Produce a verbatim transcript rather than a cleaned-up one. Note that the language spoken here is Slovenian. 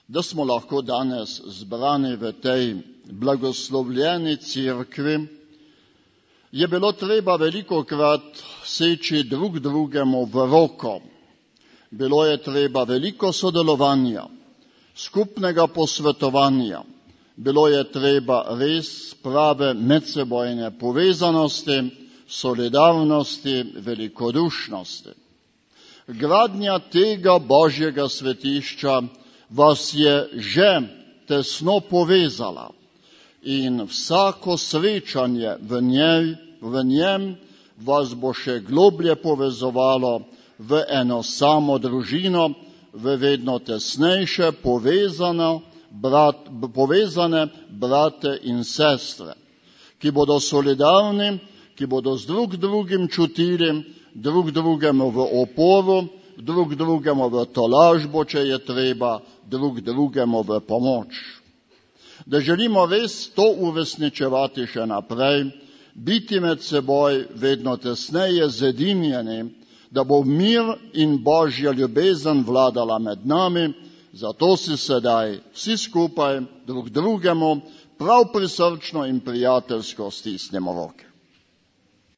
da smo lahko danes zbrani v tej blagoslovljeni cerkvi, je bilo treba velikokrat seči drug drugemu v roko. Bilo je treba veliko sodelovanja, skupnega posvetovanja. Bilo je treba res prave medsebojne povezanosti, solidarnosti, velikodušnosti. Gradnja tega Božjega svetišča vas je že tesno povezala in vsako srečanje v njem, v njem vas bo še globlje povezovalo v eno samo družino, v vedno tesnejše povezano, brat, povezane brate in sestre, ki bodo solidarni, ki bodo z drug drugim čutili, drug drugemu v oporo, drug drugemu v tolažbo, če je treba, drug drugemu v pomoč. Da želimo res to uresničevati še naprej, biti med seboj vedno tesneje zedinjeni, da bo mir in Božja ljubezen vladala med nami, zato si sedaj vsi skupaj drug drugemu prav prisrčno in prijateljsko stisnemo roke.